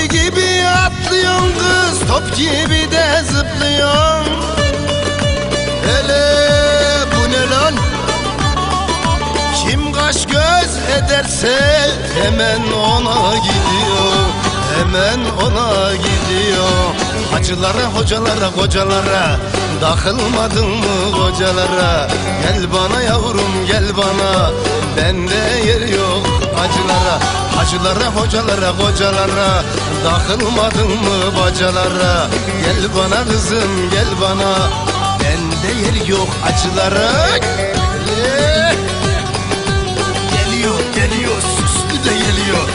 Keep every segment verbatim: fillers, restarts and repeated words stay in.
gibi atlıyorsun kız, top gibi de zıplıyorsun. Hele bu ne lan? Kim kaş göz ederse hemen ona gidiyor, hemen ona gidiyor. Hacılara, hocalara, kocalara, takılmadın mı kocalara? Gel bana yavrum, gel bana, bende yer yok acılara. Hacılara, hocalara, kocalara, takılmadın mı bacalara? Gel bana kızım, gel bana, bende yer yok acılara. Ee, geliyor, geliyor, süslü de geliyor.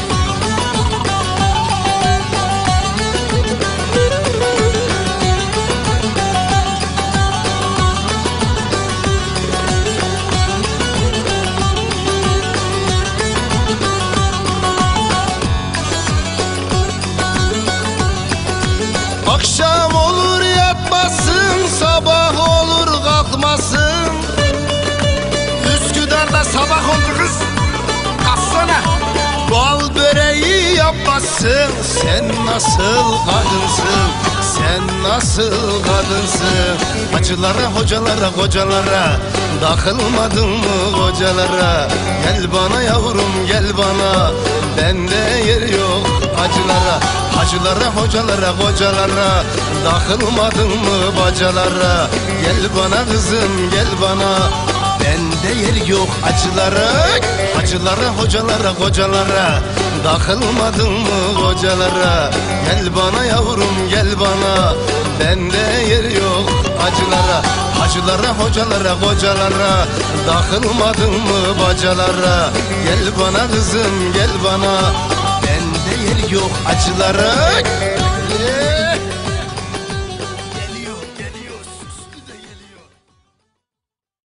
Akşam olur yatmasın, sabah olur kalkmasın. Üsküdar'da sabah oldu kız, kalksana. Bal böreği yapmasın, sen nasıl kadınsın, sen nasıl kadınsın? Hacılara, hocalara, kocalara, takılmadın mı kocalara? Gel bana yavrum, gel bana, bende yer yok acılara. Hacılara, hocalara, kocalara, takılmadın mı bacalara? Gel bana kızım, gel bana, bende yer yok acılara. Hacılara, hocalara, kocalara, takılmadın mı kocalara? Gel bana yavrum, gel bana, bende yer yok acılara. Hacılara, hocalara, kocalara, takılmadın mı bacalara? Gel bana kızım, gel bana, bende yer yok acılara.